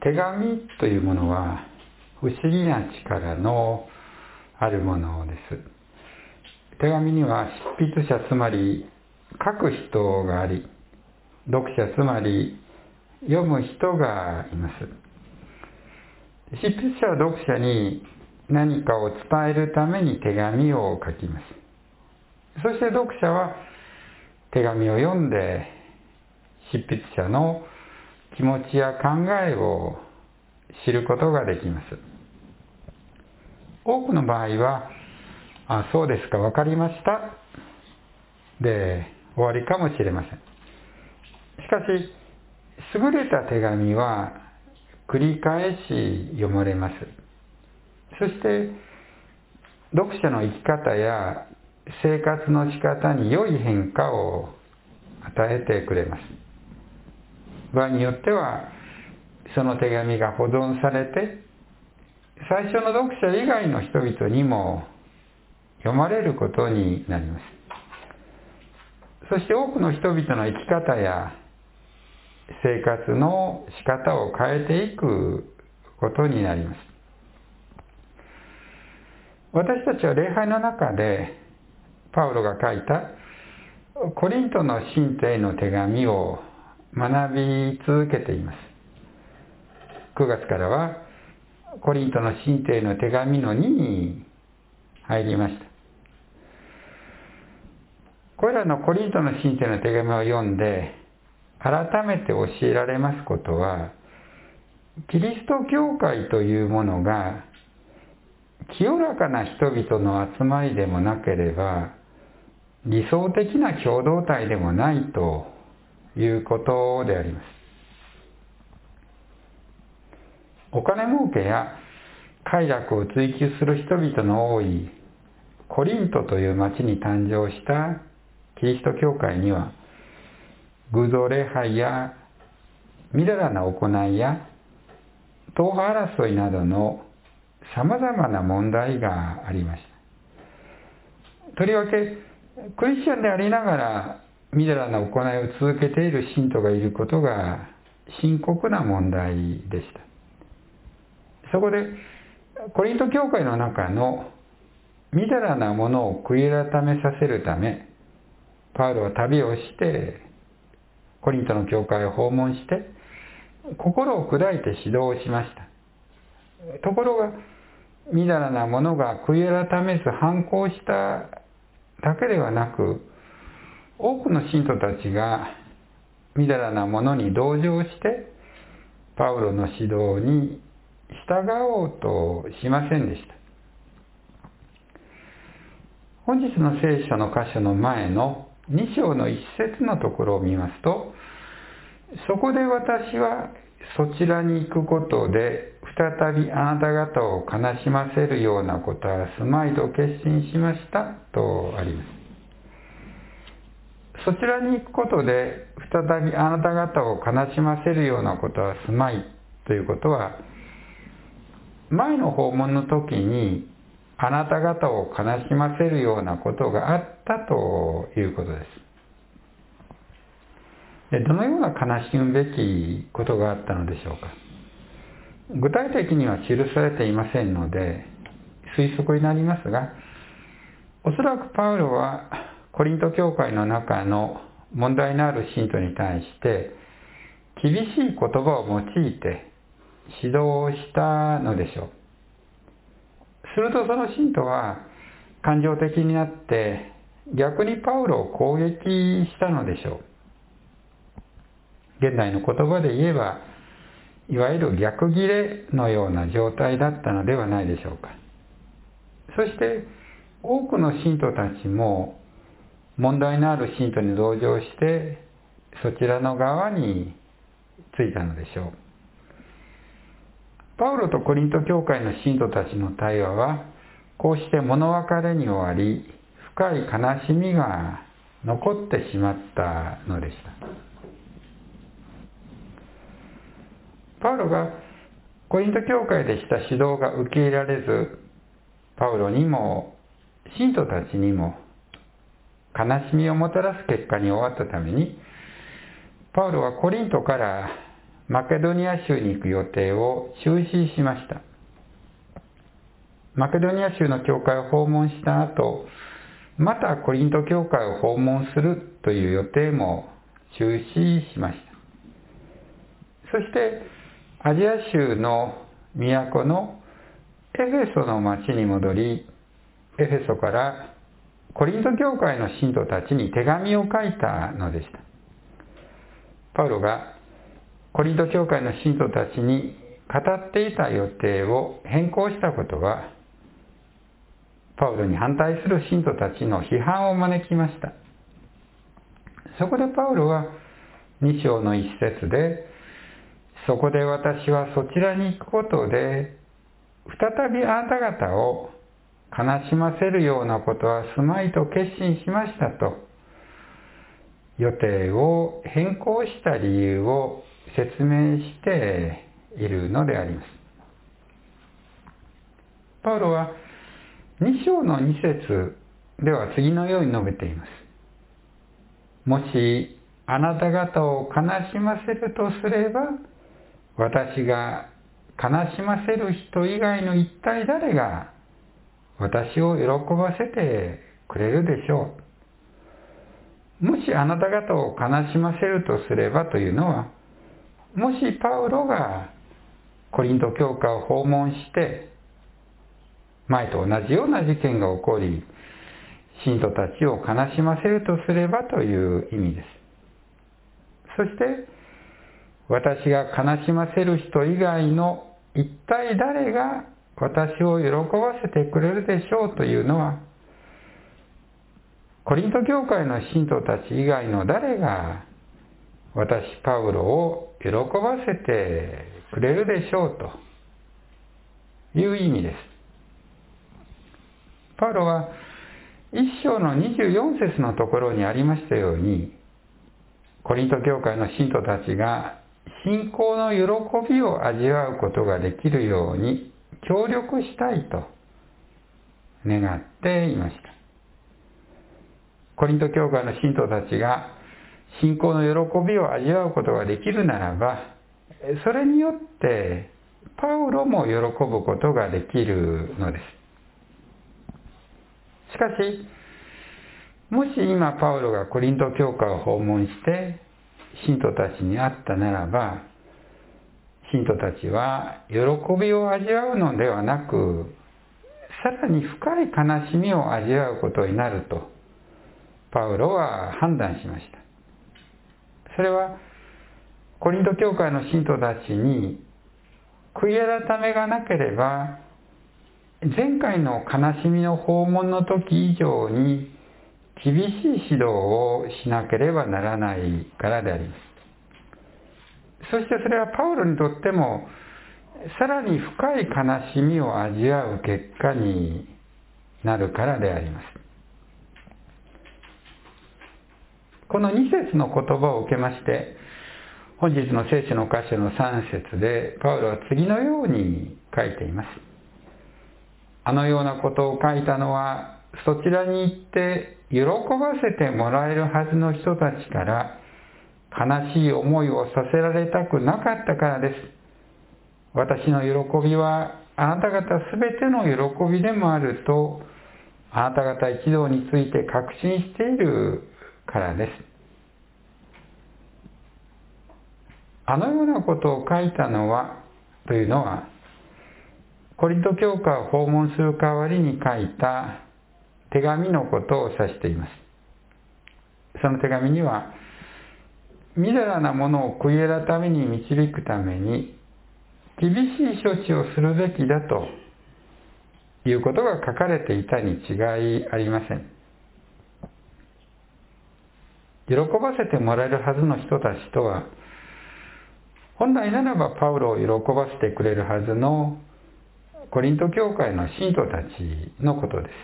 手紙というものは不思議な力のあるものです。手紙には執筆者、つまり書く人があり、読者、つまり読む人がいます。執筆者は読者に何かを伝えるために手紙を書きます。そして読者は手紙を読んで執筆者の気持ちや考えを知ることができます。多くの場合は、そうですか、わかりましたで終わりかもしれません。しかし、優れた手紙は繰り返し読まれます。そして、読者の生き方や生活の仕方に良い変化を与えてくれます。場合によっては、その手紙が保存されて、最初の読者以外の人々にも読まれることになります。そして多くの人々の生き方や生活の仕方を変えていくことになります。私たちは礼拝の中でパウロが書いたコリントの信徒への手紙を学び続けています。9月からはコリントの信徒への手紙の2に入りました。これらのコリントの信徒への手紙を読んで改めて教えられますことは、キリスト教会というものが清らかな人々の集まりでもなければ理想的な共同体でもないということであります。お金儲けや快楽を追求する人々の多いコリントという町に誕生したキリスト教会には、偶像礼拝やみだらな行いや党派争いなどのさまざまな問題がありました。とりわけクリスチャンでありながらみだらな行いを続けている信徒がいることが深刻な問題でした。そこでコリント教会の中のみだらなものを悔い改めさせるため、パウロは旅をしてコリントの教会を訪問して心を砕いて指導をしました。ところがみだらなものが悔い改めず反抗しただけではなく、多くの信徒たちがみだらなものに同情してパウロの指導に従おうとしませんでした。本日の聖書の箇所の前の2章の1節のところを見ますと、そこで私はそちらに行くことで再びあなた方を悲しませるようなことはすまいと決心しましたとあります。そちらに行くことで再びあなた方を悲しませるようなことはすまいということは、前の訪問の時にあなた方を悲しませるようなことがあったということです。で、どのような悲しむべきことがあったのでしょうか。具体的には記されていませんので推測になりますが、おそらくパウロはコリント教会の中の問題のある信徒に対して厳しい言葉を用いて指導をしたのでしょう。するとその信徒は感情的になって逆にパウロを攻撃したのでしょう。現代の言葉で言えば、いわゆる逆ギレのような状態だったのではないでしょうか。そして多くの信徒たちも問題のある信徒に同情してそちらの側についたのでしょう。パウロとコリント教会の信徒たちの対話はこうして物別れに終わり、深い悲しみが残ってしまったのでした。パウロがコリント教会でした指導が受け入れられず、パウロにも信徒たちにも悲しみをもたらす結果に終わったために、パウロはコリントからマケドニア州に行く予定を中止しました。マケドニア州の教会を訪問した後、またコリント教会を訪問するという予定も中止しました。そしてアジア州の都のエフェソの町に戻り、エフェソからコリント教会の信徒たちに手紙を書いたのでした。パウロがコリント教会の信徒たちに語っていた予定を変更したことは、パウロに反対する信徒たちの批判を招きました。そこでパウロは2章の一節で、そこで私はそちらに行くことで、再びあなた方を悲しませるようなことはすまいと決心しましたと、予定を変更した理由を説明しているのであります。パウロは2章の2節では次のように述べています。もしあなた方を悲しませるとすれば、私が悲しませる人以外の一体誰が私を喜ばせてくれるでしょう。もしあなた方を悲しませるとすればというのは、もしパウロがコリント教会を訪問して前と同じような事件が起こり、信徒たちを悲しませるとすればという意味です。そして私が悲しませる人以外の一体誰が私を喜ばせてくれるでしょうというのは、コリント教会の信徒たち以外の誰が私パウロを喜ばせてくれるでしょうという意味です。パウロは1章の24節のところにありましたように、コリント教会の信徒たちが信仰の喜びを味わうことができるように協力したいと願っていました。コリント教会の信徒たちが信仰の喜びを味わうことができるならば、それによってパウロも喜ぶことができるのです。しかし、もし今パウロがコリント教会を訪問して信徒たちに会ったならば、信徒たちは喜びを味わうのではなく、さらに深い悲しみを味わうことになるとパウロは判断しました。それはコリント教会の信徒たちに悔い改めがなければ、前回の悲しみの訪問の時以上に厳しい指導をしなければならないからであります。そしてそれはパウロにとってもさらに深い悲しみを味わう結果になるからであります。この2節の言葉を受けまして、本日の聖書の箇所の3節でパウロは次のように書いています。あのようなことを書いたのは、そちらに行って喜ばせてもらえるはずの人たちから悲しい思いをさせられたくなかったからです。私の喜びはあなた方すべての喜びでもあると、あなた方一同について確信しているからです。あのようなことを書いたのはというのは、コリント教会を訪問する代わりに書いた手紙のことを指しています。その手紙には、みだらなものを悔い改めに導くために厳しい処置をするべきだということが書かれていたに違いありません。喜ばせてもらえるはずの人たちとは、本来ならばパウロを喜ばせてくれるはずのコリント教会の信徒たちのことです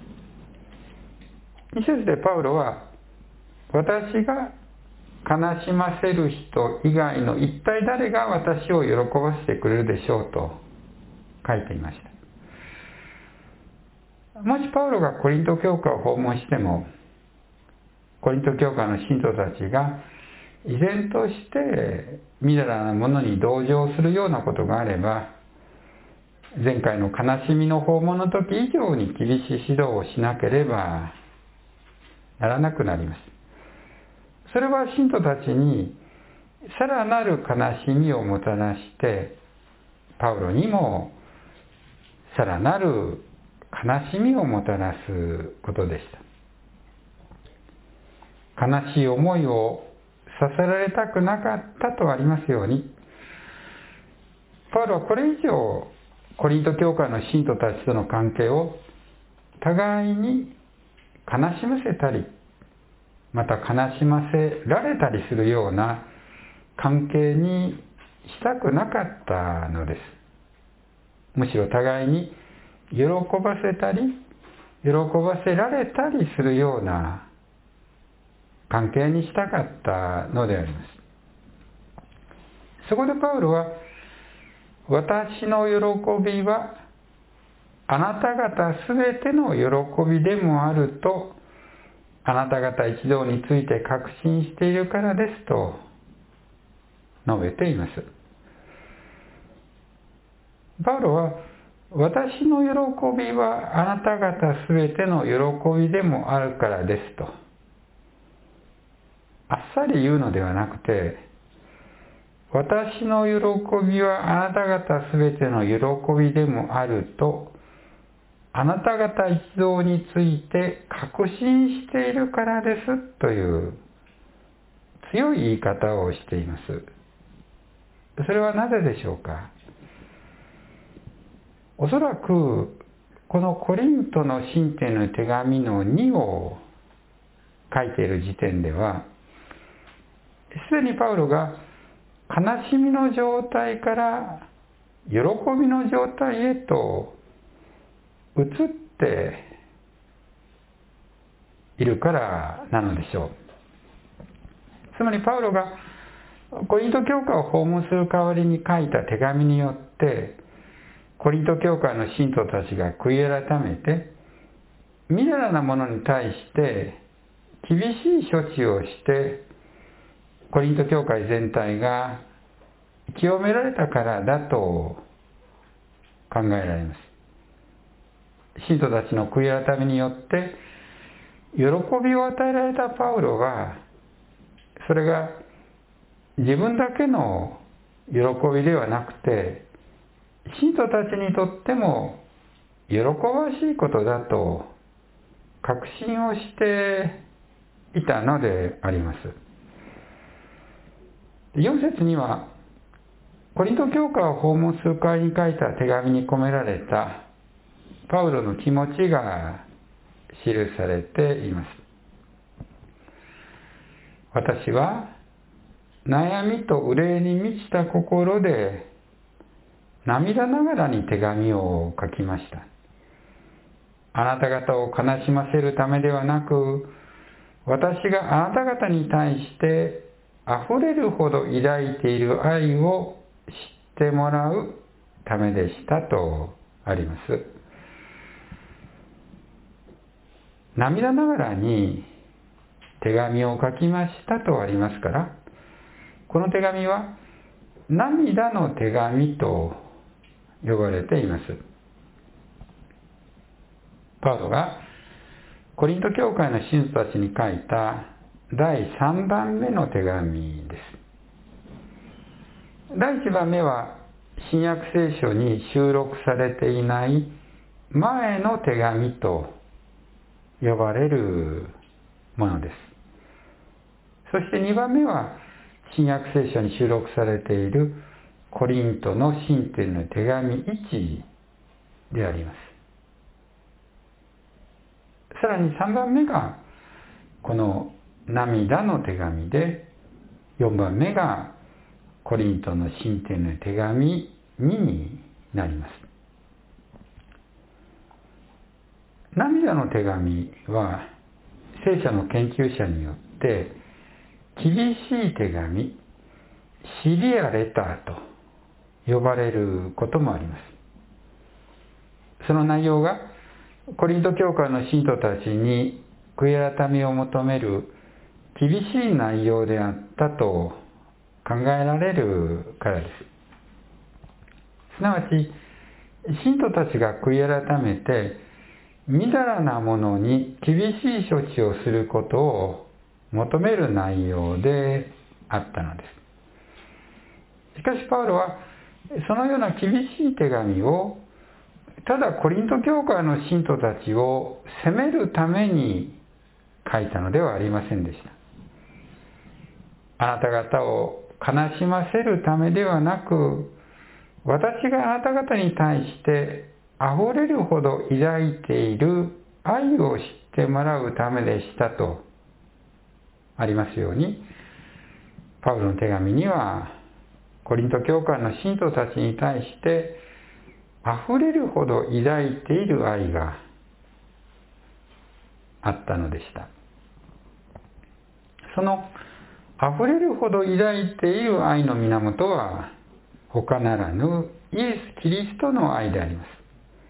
。2節でパウロは、私が悲しませる人以外の一体誰が私を喜ばせてくれるでしょうと書いていました。もしパウロがコリント教会を訪問しても、コリント教会の信徒たちが依然としてみだらなものに同情するようなことがあれば、前回の悲しみの訪問の時以上に厳しい指導をしなければならなくなります。それは信徒たちにさらなる悲しみをもたらして、パウロにもさらなる悲しみをもたらすことでした。悲しい思いをさせられたくなかったとありますように、パウロはこれ以上コリント教会の信徒たちとの関係を互いに悲しませたり、また悲しませられたりするような関係にしたくなかったのです。むしろ互いに喜ばせたり、喜ばせられたりするような関係にしたかったのであります。そこでパウロは、私の喜びはあなた方すべての喜びでもあると、あなた方一同について確信しているからですと述べています。パウロは、私の喜びはあなた方すべての喜びでもあるからですと、あっさり言うのではなくて、私の喜びはあなた方すべての喜びでもあると、あなた方一同について確信しているからですという強い言い方をしています。それはなぜでしょうか。おそらくこのコリントの信徒への手紙の2を書いている時点では、すでにパウロが悲しみの状態から喜びの状態へと移っているからなのでしょう。つまりパウロがコリント教会を訪問する代わりに書いた手紙によって、コリント教会の信徒たちが悔い改めて、みだらなものに対して厳しい処置をして、コリント教会全体が清められたからだと考えられます。信徒たちの悔い改めによって喜びを与えられたパウロは、それが自分だけの喜びではなくて、信徒たちにとっても喜ばしいことだと確信をしていたのであります。4節には、コリント教会を訪問する会に書いた手紙に込められたパウロの気持ちが記されています。私は悩みと憂いに満ちた心で涙ながらに手紙を書きました。あなた方を悲しませるためではなく、私があなた方に対して溢れるほど抱いている愛を知ってもらうためでしたとあります。涙ながらに手紙を書きましたとありますから、この手紙は涙の手紙と呼ばれています。パウロがコリント教会の信徒たちに書いた第3番目の手紙です。第1番目は新約聖書に収録されていない前の手紙と呼ばれるものです。そして2番目は新約聖書に収録されているコリントの信徒への手紙1であります。さらに3番目がこの涙の手紙で、4番目がコリントの信徒への手紙2になります。涙の手紙は聖書の研究者によって厳しい手紙、シリアレターと呼ばれることもあります。その内容がコリント教会の信徒たちに悔い改めを求める厳しい内容であったと考えられるからです。すなわち、信徒たちが悔い改めて、みだらなものに厳しい処置をすることを求める内容であったのです。しかしパウロはそのような厳しい手紙をただコリント教会の信徒たちを責めるために書いたのではありませんでした。あなた方を悲しませるためではなく、私があなた方に対して溢れるほど抱いている愛を知ってもらうためでしたとありますように、パウロの手紙にはコリント教会の信徒たちに対して溢れるほど抱いている愛があったのでした。その溢れるほど抱いている愛の源は他ならぬイエス・キリストの愛であります。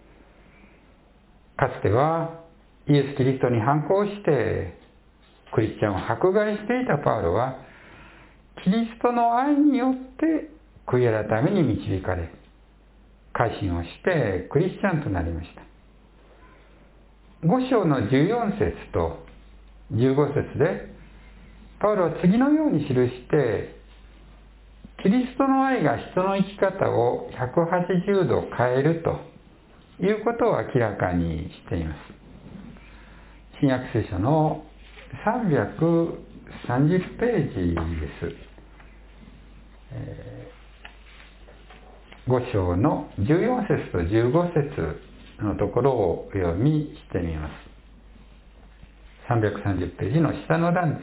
かつてはイエス・キリストに反抗してクリスチャンを迫害していたパウロは、キリストの愛によって悔い改めに導かれ、改心をしてクリスチャンとなりました。5章の14節と15節でパウロは次のように記して、キリストの愛が人の生き方を180度変えるということを明らかにしています。新約聖書の330ページです。5章の14節と15節のところをお読みしてみます。330ページの下の段です。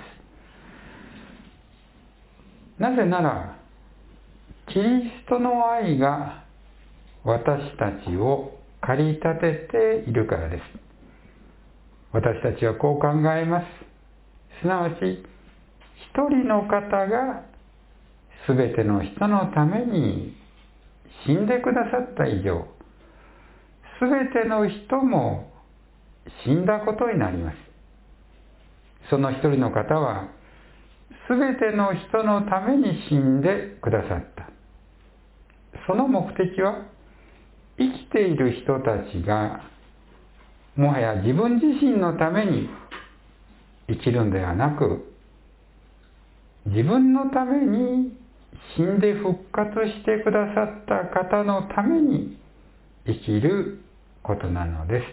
なぜなら、キリストの愛が私たちを駆り立てているからです。私たちはこう考えます。すなわち、一人の方がすべての人のために死んでくださった以上、すべての人も死んだことになります。その一人の方は、すべての人のために死んでくださった。その目的は、生きている人たちが、もはや自分自身のために生きるんではなく、自分のために死んで復活してくださった方のために生きることなのです。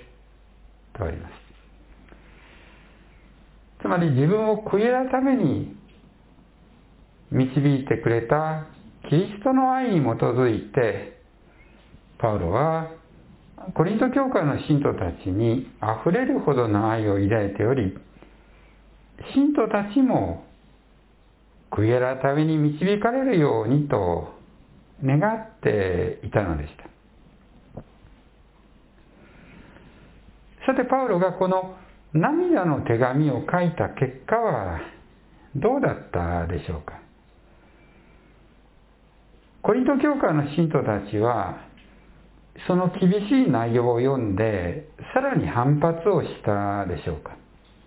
とあります。つまり自分を悔い改めに導いてくれたキリストの愛に基づいて、パウロはコリント教会の信徒たちにあふれるほどの愛を抱いており、信徒たちも悔い改めに導かれるようにと願っていたのでした。さてパウロがこの涙の手紙を書いた結果はどうだったでしょうか。コリント教会の信徒たちはその厳しい内容を読んでさらに反発をしたでしょうか。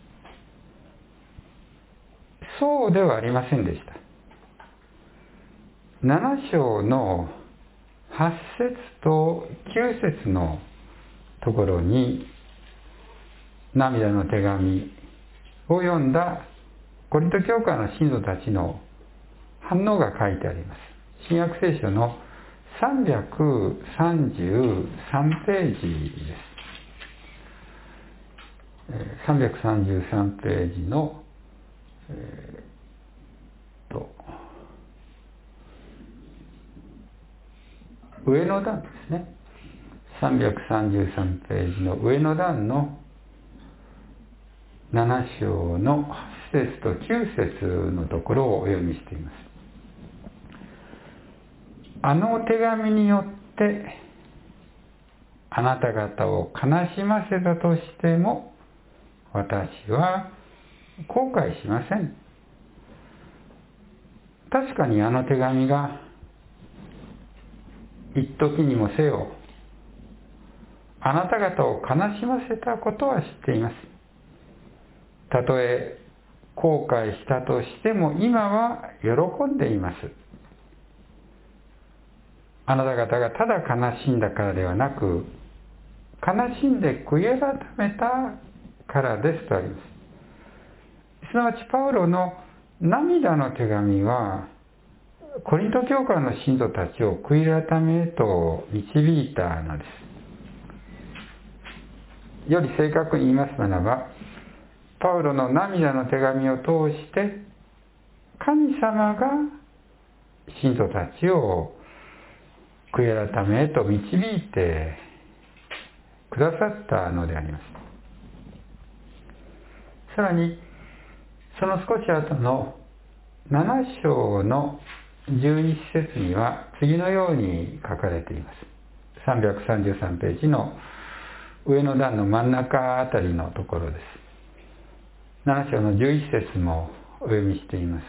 そうではありませんでした。7章の8節と9節のところに涙の手紙を読んだコリント教会の信徒たちの反応が書いてあります。新約聖書の333ページです。333ページの上の段ですね。333ページの上の段の7章の8節と9節のところをお読みしています。あの手紙によってあなた方を悲しませたとしても私は後悔しません。確かにあの手紙が一時にもせよあなた方を悲しませたことは知っています。たとえ後悔したとしても今は喜んでいます。あなた方がただ悲しんだからではなく、悲しんで悔い改めたからですとあります。すなわちパウロの涙の手紙は、コリント教会の信徒たちを悔い改めへと導いたのです。より正確に言いますならば、パウロの涙の手紙を通して、神様が信徒たちを悔い改めへと導いてくださったのであります。さらに、その少し後の7章の11節には次のように書かれています。333ページの上の段の真ん中あたりのところです。7章の11節もお読みしています。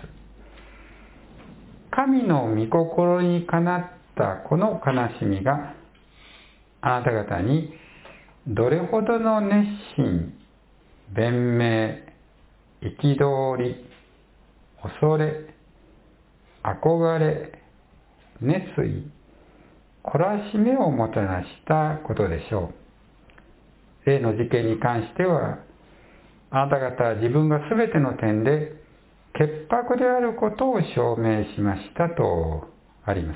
神の御心にかなったこの悲しみがあなた方にどれほどの熱心、弁明、憤り、恐れ、憧れ、熱意、懲らしめをもたらしたことでしょう。例の事件に関しては、あなた方は自分が全ての点で潔白であることを証明しましたとあります。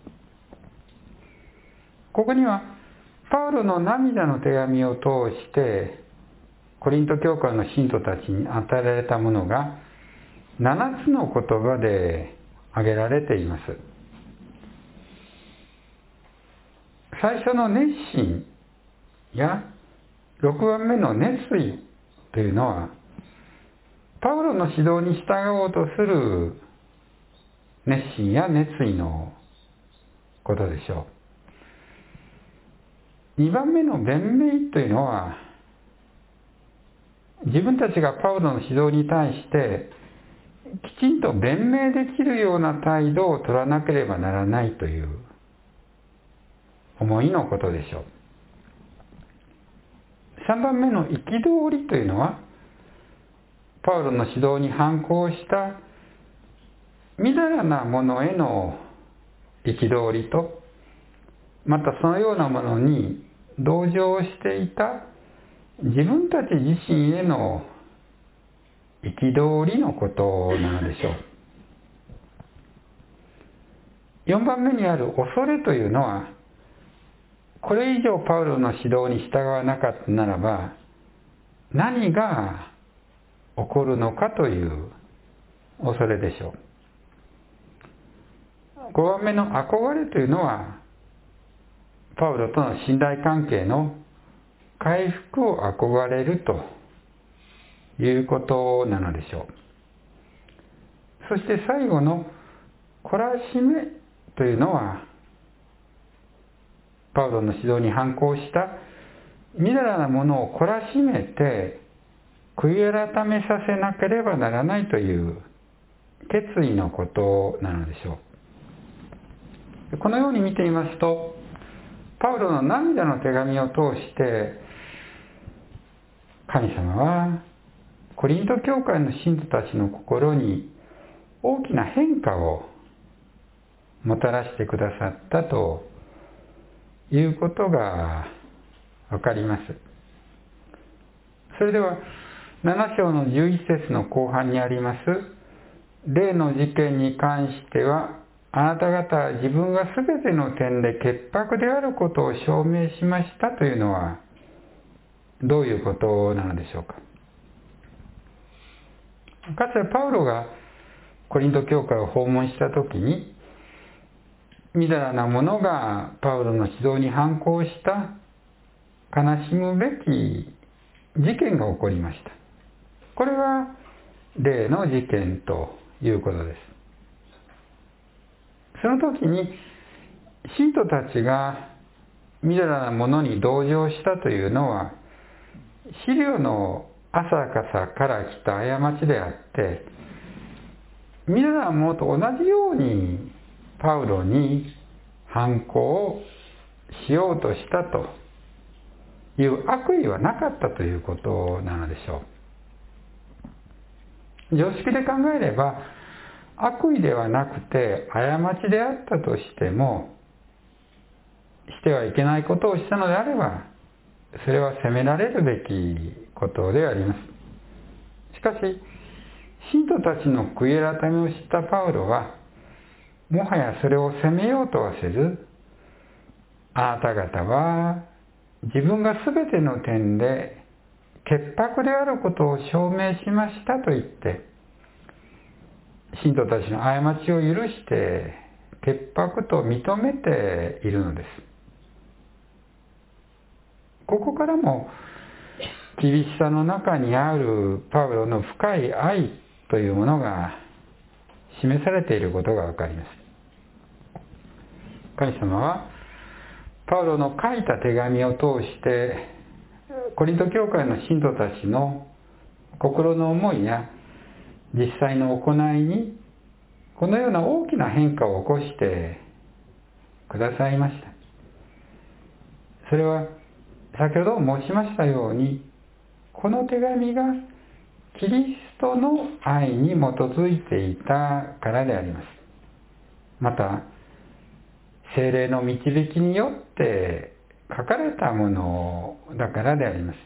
ここには、パウロの涙の手紙を通して、コリント教会の信徒たちに与えられたものが、7つの言葉で挙げられています。最初の熱心や6番目の熱意というのは、パウロの指導に従おうとする熱心や熱意のことでしょう。2番目の弁明というのは、自分たちがパウロの指導に対してきちんと弁明できるような態度を取らなければならないという思いのことでしょう。3番目の憤りというのは、パウロの指導に反抗したみだらなものへの憤りと、またそのようなものに同情していた自分たち自身への憤りのことなのでしょう。4番目にある恐れというのは、これ以上パウロの指導に従わなかったならば何が起こるのかという恐れでしょう。5番目の憧れというのは、パウロとの信頼関係の回復を憧れるということなのでしょう。そして最後の懲らしめというのは、パウロの指導に反抗したみだらなものを懲らしめて悔い改めさせなければならないという決意のことなのでしょう。このように見ていますと、パウロの涙の手紙を通して神様はコリント教会の信徒たちの心に大きな変化をもたらしてくださったということがわかります。それでは7章の11節の後半にあります例の事件に関しては、あなた方は自分が全ての点で潔白であることを証明しましたというのはどういうことなのでしょうか。かつてパウロがコリント教会を訪問したときに、みだらなものがパウロの指導に反抗した悲しむべき事件が起こりました。これは例の事件ということです。その時に信徒たちがみだらなものに同情したというのは、資料の浅かさから来た過ちであって、みだらなものと同じようにパウロに反抗しようとしたという悪意はなかったということなのでしょう。 常識で考えれば、悪意ではなくて過ちであったとしても、してはいけないことをしたのであれば、それは責められるべきことであります。しかし、信徒たちの悔い改めを知ったパウロは、もはやそれを責めようとはせず、あなた方は自分が全ての点で潔白であることを証明しましたと言って、信徒たちの過ちを許して潔白と認めているのです。ここからも厳しさの中にあるパウロの深い愛というものが示されていることがわかります。神様はパウロの書いた手紙を通してコリント教会の信徒たちの心の思いや実際の行いにこのような大きな変化を起こしてくださいました。それは先ほど申しましたように、この手紙がキリストの愛に基づいていたからであります。また、聖霊の導きによって書かれたものだからであります。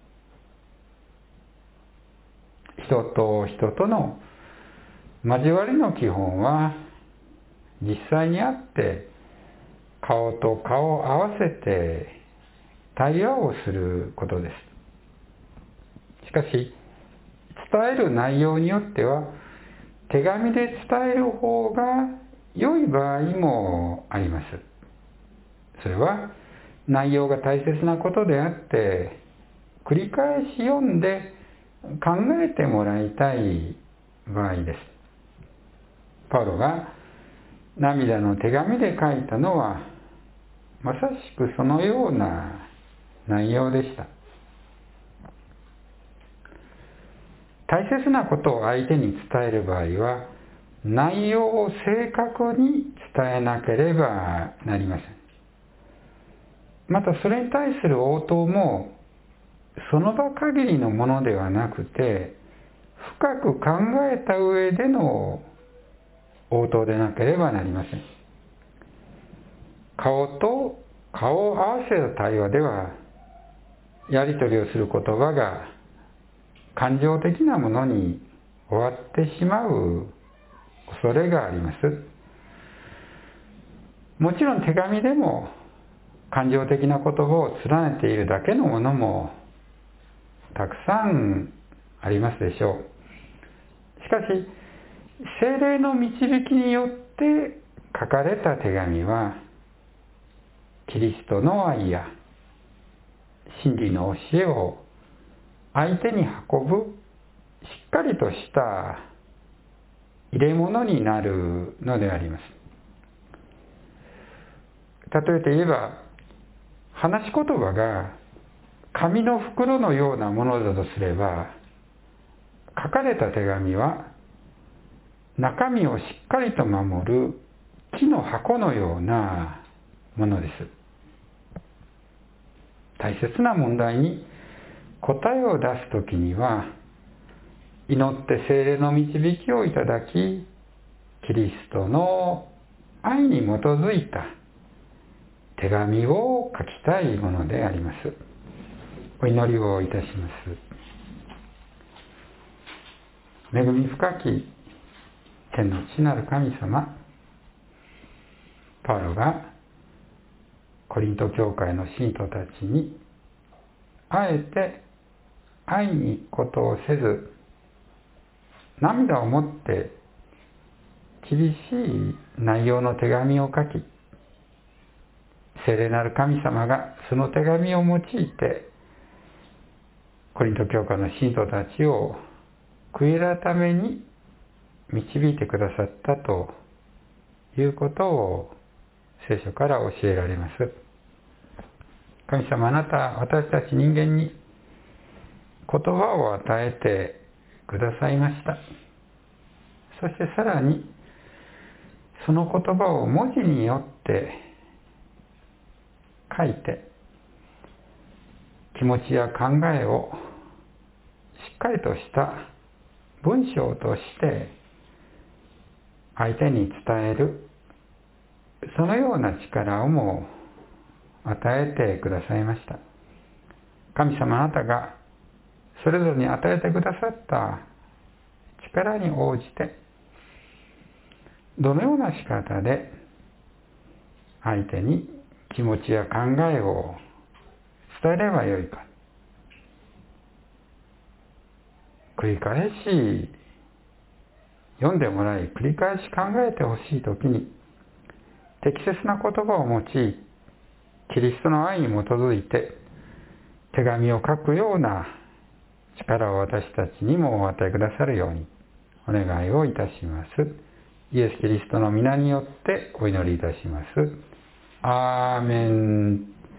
人と人との交わりの基本は、実際に会って顔と顔を合わせて対話をすることです。しかし、伝える内容によっては、手紙で伝える方が良い場合もあります。それは、内容が大切なことであって、繰り返し読んで考えてもらいたい場合です。パウロが涙の手紙で書いたのは、まさしくそのような内容でした。大切なことを相手に伝える場合は、内容を正確に伝えなければなりません。またそれに対する応答も、その場限りのものではなくて、深く考えた上での応答でなければなりません。顔と顔を合わせた対話では、やり取りをする言葉が感情的なものに終わってしまう恐れがあります。もちろん手紙でも感情的な言葉を連ねているだけのものもたくさんありますでしょう。しかし、聖霊の導きによって書かれた手紙は、キリストの愛や真理の教えを相手に運ぶしっかりとした入れ物になるのであります。例えて言えば、話し言葉が紙の袋のようなものだとすれば、書かれた手紙は中身をしっかりと守る木の箱のようなものです。大切な問題に答えを出すときには、祈って聖霊の導きをいただき、キリストの愛に基づいた手紙を書きたいものであります。お祈りをいたします。恵み深き天の父なる神様、パウロがコリント教会の信徒たちにあえて愛に行くことをせず、涙を持って厳しい内容の手紙を書き、聖霊なる神様がその手紙を用いてコリント教会の信徒たちを悔い改めに導いてくださったということを聖書から教えられます。神様、あなた、私たち人間に言葉を与えてくださいました。そしてさらに、その言葉を文字によって書いて、気持ちや考えをしっかりとした文章として相手に伝える、そのような力をも与えてくださいました。神様あなたがそれぞれに与えてくださった力に応じて、どのような仕方で相手に気持ちや考えを伝えればよいか、繰り返し読んでもらい、繰り返し考えてほしいときに、適切な言葉を用い、キリストの愛に基づいて手紙を書くような力を私たちにもお与えくださるようにお願いをいたします。イエス・キリストの皆によってお祈りいたします。アーメン。